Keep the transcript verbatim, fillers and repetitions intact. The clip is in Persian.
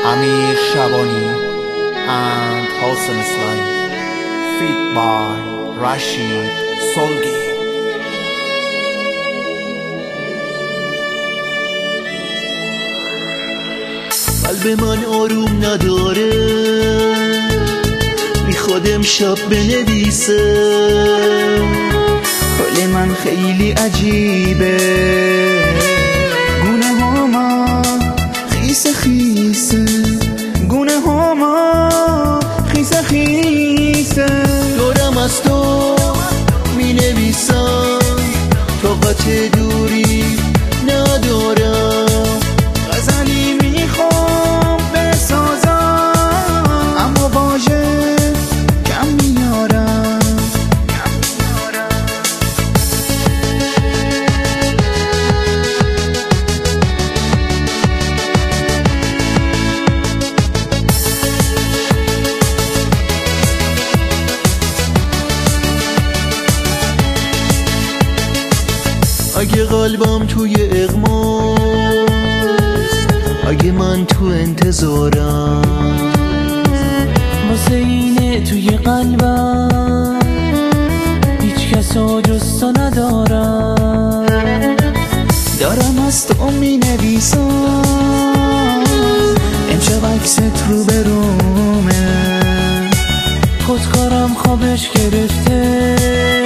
Amir Shabani and Hossein Islami, feat by Rashid Solgi. قلب من آروم نداره، میخواد امشب بنویسه. حال من خیلی عجیبه، گونه هاما خیسه خیسه، گونه هاما خیسه خیسه. دورم از تو مینویسم، طاقت دوری ندارم. غزلی میخوام بسازم، اما واژه کم میارم. اگه قلبم توی اغماست، اگه من تو انتظارم، واسه اینه توی قلبم هیچ کس جز تو ندارم. دارم از تو می نویسم، امشب عکست رو برومه. خودکارم خوابش گرفته،